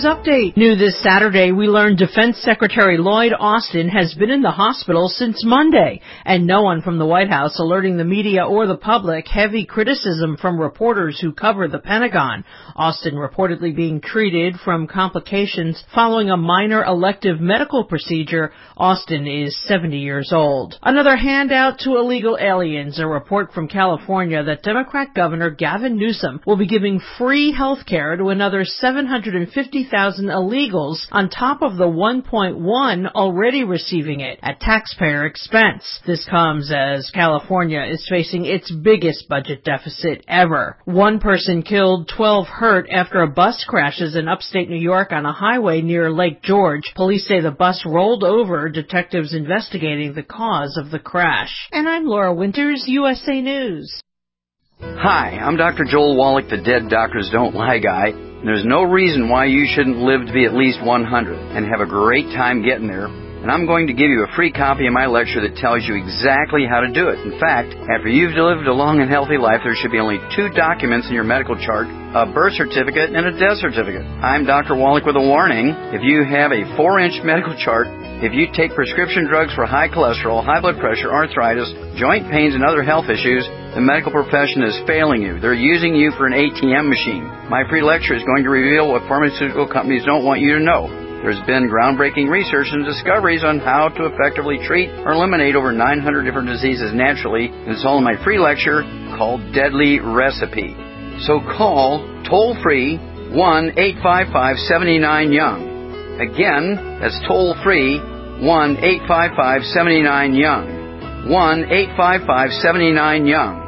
News Update. New this Saturday, we learned Defense Secretary Lloyd Austin has been in the hospital since Monday, and no one from the White House alerting the media or the public. Heavy criticism from reporters who cover the Pentagon. Austin reportedly being treated from complications following a minor elective medical procedure. Austin is 70 years old. Another handout to illegal aliens. A report from California that Democrat Governor Gavin Newsom will be giving free health care to another 750,000 illegals on top of the 1.1 already receiving it at taxpayer expense. This comes as California is facing its biggest budget deficit ever. One person killed, 12 hurt after a bus crashes in upstate New York on a highway near Lake George. Police say the bus rolled over, detectives investigating the cause of the crash. And I'm Laura Winters, USA News. Hi, I'm Dr. Joel Wallach, the Dead Doctors Don't Lie guy. There's no reason why you shouldn't live to be at least 100 and have a great time getting there. And I'm going to give you a free copy of my lecture that tells you exactly how to do it. In fact, after you've lived a long and healthy life, there should be only 2 documents in your medical chart, a birth certificate and a death certificate. I'm Dr. Wallach with a warning. If you have a 4-inch medical chart, if you take prescription drugs for high cholesterol, high blood pressure, arthritis, joint pains, and other health issues, the medical profession is failing you. They're using you for an ATM machine. My free lecture is going to reveal what pharmaceutical companies don't want you to know. There's been groundbreaking research and discoveries on how to effectively treat or eliminate over 900 different diseases naturally, and it's all in my free lecture called Deadly Recipe. So call toll-free 1-855-79-YOUNG. Again, that's toll-free 1-855-79-YOUNG. 1-855-79-YOUNG.